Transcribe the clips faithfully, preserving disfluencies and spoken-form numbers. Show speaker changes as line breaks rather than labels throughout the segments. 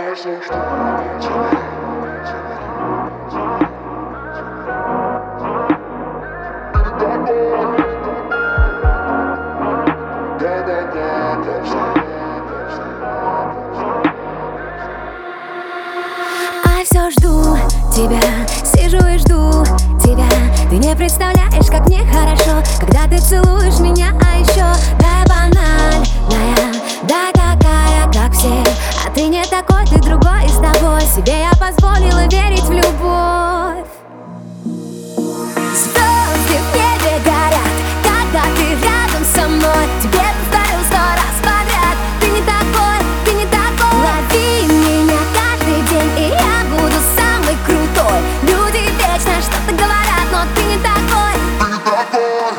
кажется, что мне тебе.
А все жду тебя, сижу и жду тебя. Ты не представляешь, как мне хорошо, когда ты целуешь меня, а еще дай банальная, дай такая, как все. А ты не такой, ты другой, и с тобой себе я позволила верить в любовь. Звезды в небе горят, когда ты рядом со мной. Тебе повторю сто раз подряд: ты не такой, ты не такой. Лови меня каждый день, и я буду самый крутой. Люди вечно что-то говорят, но ты не такой.
Ты не такой.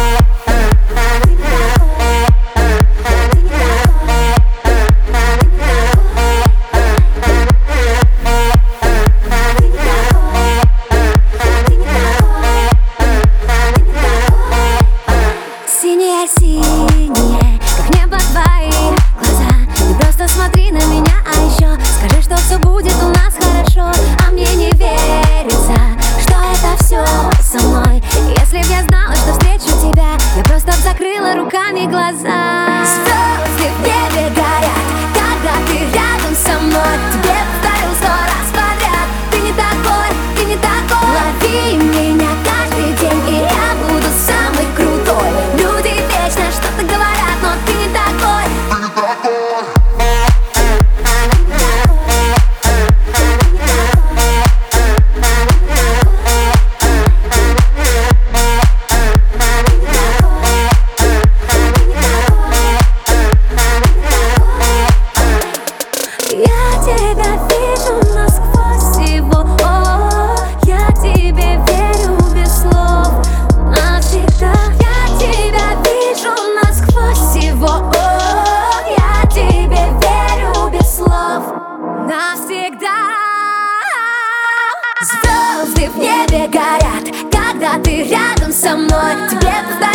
Синее-синее, как небо твои глаза. Ты просто смотри на меня, а еще скажи, что все будет у нас хорошо. А мне не верится, что это все со мной. Если б я знала, что встречу тебя, я просто б закрыла руками глаза. Звезды в небе горят, когда ты рядом со мной. Тебе повторю сто раз подряд: ты не такой, ты не такой. Лови меня каждый день, и я буду самый крутой. Люди вечно что-то говорят, но ты не такой.
Ты не такой.
Я тебя вижу насквозь всего. О, я тебе верю без слов навсегда. Я тебя вижу насквозь всего. О, я тебе верю без слов навсегда. Звезды в небе горят, когда ты рядом со мной. Тебе повторяю